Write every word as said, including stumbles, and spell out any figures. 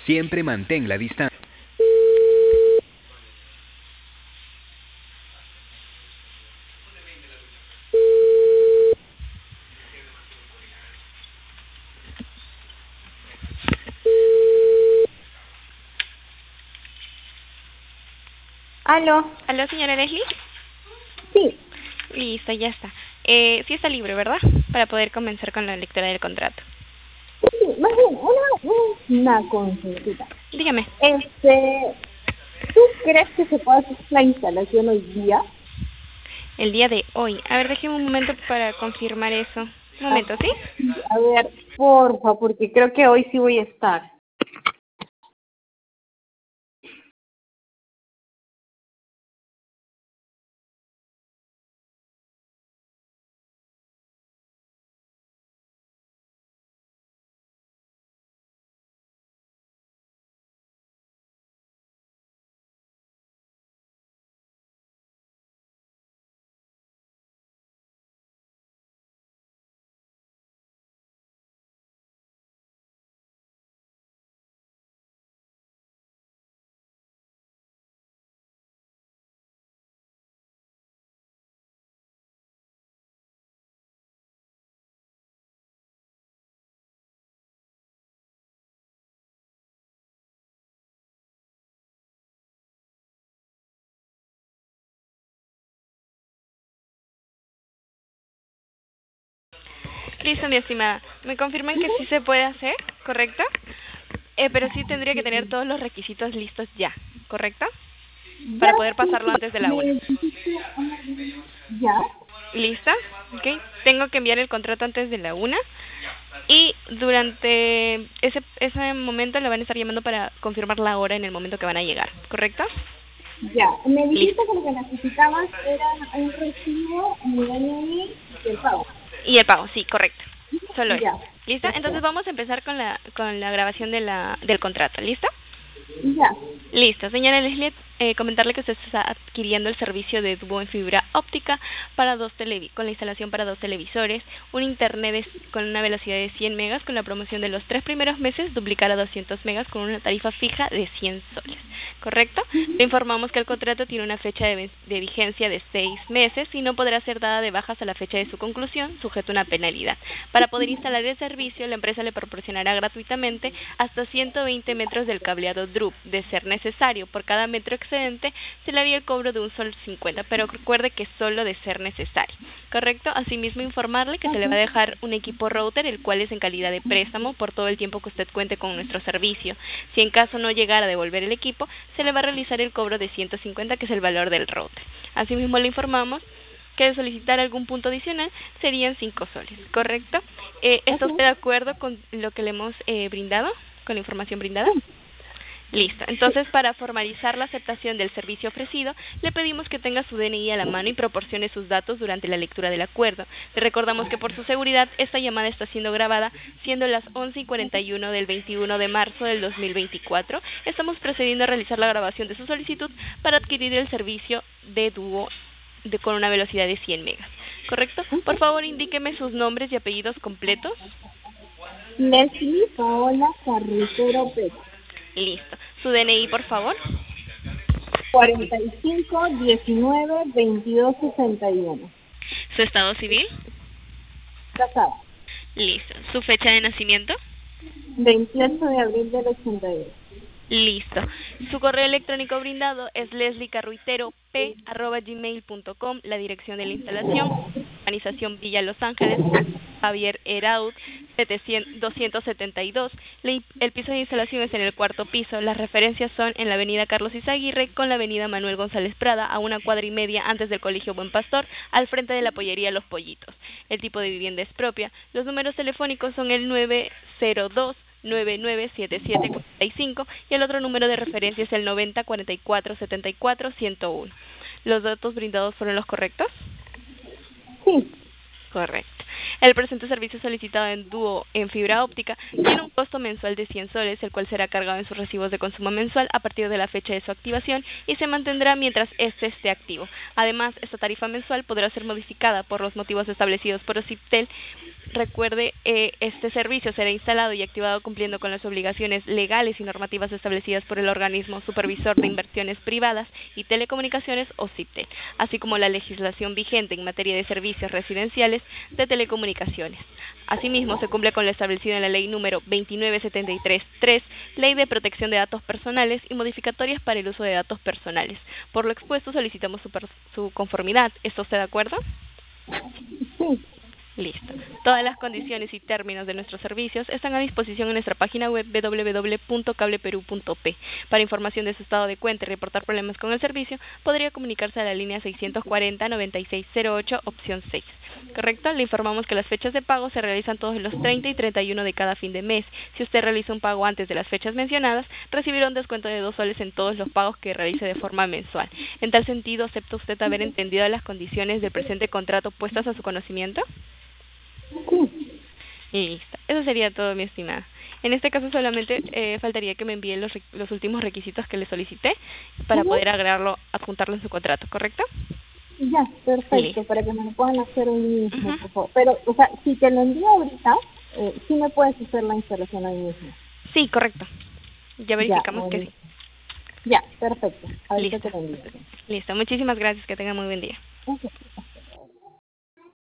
Siempre mantén la distancia. Aló. ¿Aló, señora Leslie? Sí. Listo, ya está. Eh, sí está libre, ¿verdad? Para poder comenzar con la lectura del contrato. Sí, más bien, una, una consultita. Dígame. Este, ¿tú crees que se puede hacer la instalación hoy día? El día de hoy. A ver, déjeme un momento para confirmar eso. Un Ah, momento, ¿sí? a ver, porfa, porque creo que hoy sí voy a estar. Listo, mi estimada. Me confirman que sí se puede hacer, ¿correcto? Eh, pero sí tendría que tener todos los requisitos listos ya, ¿correcto? Ya, Para poder sí, pasarlo antes de la una. necesito una ya. ¿Listo? Ok. Tengo que enviar el contrato antes de la una. Y durante ese ese momento le van a estar llamando para confirmar la hora en el momento que van a llegar, ¿correcto? Ya, me dijiste Listo. que lo que necesitabas era un recibo, mi D N I y el pago. Y el pago, sí, correcto. Solo eso. Ya, ¿Listo? Entonces perfecto. vamos a empezar con la con la grabación de la del contrato. ¿Listo? Ya, Listo. Señora Leslie, eh, comentarle que usted está adquiriendo el servicio de Duo en fibra óptica para dos televi con la instalación para dos televisores, un internet de- con una velocidad de cien megas con la promoción de los tres primeros meses duplicar a doscientos megas con una tarifa fija de cien soles. ¿Correcto? Le informamos que el contrato tiene una fecha de, de vigencia de seis meses y no podrá ser dada de baja hasta la fecha de su conclusión, sujeto a una penalidad. Para poder instalar el servicio, la empresa le proporcionará gratuitamente hasta ciento veinte metros del cableado D R U P, de ser necesario. Por cada metro excedente se le haría el cobro de un sol cincuenta, pero recuerde que solo de ser necesario. ¿Correcto? Asimismo, informarle que se le va a dejar un equipo router, el cual es en calidad de préstamo por todo el tiempo que usted cuente con nuestro servicio. Si en caso no llegara a devolver el equipo, se le va a realizar el cobro de ciento cincuenta, que es el valor del router. Asimismo, le informamos que de solicitar algún punto adicional serían cinco soles, ¿correcto? Eh, ¿Está usted de acuerdo con lo que le hemos eh, brindado, con la información brindada? Listo. Entonces, para formalizar la aceptación del servicio ofrecido, le pedimos que tenga su D N I a la mano y proporcione sus datos durante la lectura del acuerdo. Le recordamos que por su seguridad, esta llamada está siendo grabada, siendo las once y cuarenta y uno del veintiuno de marzo del dos mil veinticuatro. Estamos procediendo a realizar la grabación de su solicitud para adquirir el servicio de Duo de, con una velocidad de cien megas. ¿Correcto? Por favor, indíqueme sus nombres y apellidos completos. Leslie Paola Carretero Pérez. Listo. Su D N I, por favor. cuarenta y cinco, diecinueve, veintidós, sesenta y uno. Su estado civil. Casada. Listo. Su fecha de nacimiento. veintiocho de abril del ochenta y dos. Listo. Su correo electrónico brindado es lesliecarruiterop arroba gmail punto com. La dirección de la instalación, urbanización Villa Los Ángeles, Javier Heraud, doscientos setenta y dos. El piso de instalación es en el cuarto piso. Las referencias son en la avenida Carlos Izaguirre con la avenida Manuel González Prada, a una cuadra y media antes del Colegio Buen Pastor, al frente de la pollería Los Pollitos. El tipo de vivienda es propia. Los números telefónicos son el nueve cero dos nueve nueve siete siete cuatro cinco y el otro número de referencia es el noventa cuarenta y cuatro setenta y cuatro ciento uno. ¿Los datos brindados fueron los correctos? Sí. Correcto. El presente servicio solicitado en Dúo en fibra óptica tiene un costo mensual de cien soles, el cual será cargado en sus recibos de consumo mensual a partir de la fecha de su activación y se mantendrá mientras éste esté activo. Además, esta tarifa mensual podrá ser modificada por los motivos establecidos por OCIPTEL. Recuerde, eh, este servicio será instalado y activado cumpliendo con las obligaciones legales y normativas establecidas por el organismo supervisor de inversiones privadas y telecomunicaciones OCIPTEL, así como la legislación vigente en materia de servicios residenciales de telecomunicaciones. Asimismo, se cumple con lo establecido en la Ley número veintinueve setenta y tres tres, Ley de Protección de Datos Personales y modificatorias para el uso de datos personales. Por lo expuesto, solicitamos su, su conformidad. ¿Está usted de acuerdo? Sí. Listo. Todas las condiciones y términos de nuestros servicios están a disposición en nuestra página web doble u doble u doble u punto cableperú punto pe. Para información de su estado de cuenta y reportar problemas con el servicio, podría comunicarse a la línea seiscientos cuarenta, noventa y seis cero ocho, opción seis. ¿Correcto? Le informamos que las fechas de pago se realizan todos los treinta y treinta y uno de cada fin de mes. Si usted realiza un pago antes de las fechas mencionadas, recibirá un descuento de dos soles en todos los pagos que realice de forma mensual. En tal sentido, ¿acepta usted haber entendido las condiciones del presente contrato puestas a su conocimiento? Sí. Y listo. Eso sería todo, mi estimada. En este caso solamente eh, faltaría que me envíe los, los últimos requisitos que le solicité para uh-huh. poder agregarlo, adjuntarlo en su contrato, ¿correcto? Ya, perfecto, listo. Para que me lo puedan hacer hoy mismo, uh-huh. por favor. Pero, o sea, si te lo envío ahorita, eh, sí me puedes hacer la instalación hoy mismo. Sí, correcto. Ya verificamos ya, que sí. Ya, perfecto. Ahorita listo. te lo envío. Listo, muchísimas gracias, que tenga muy buen día. Okay.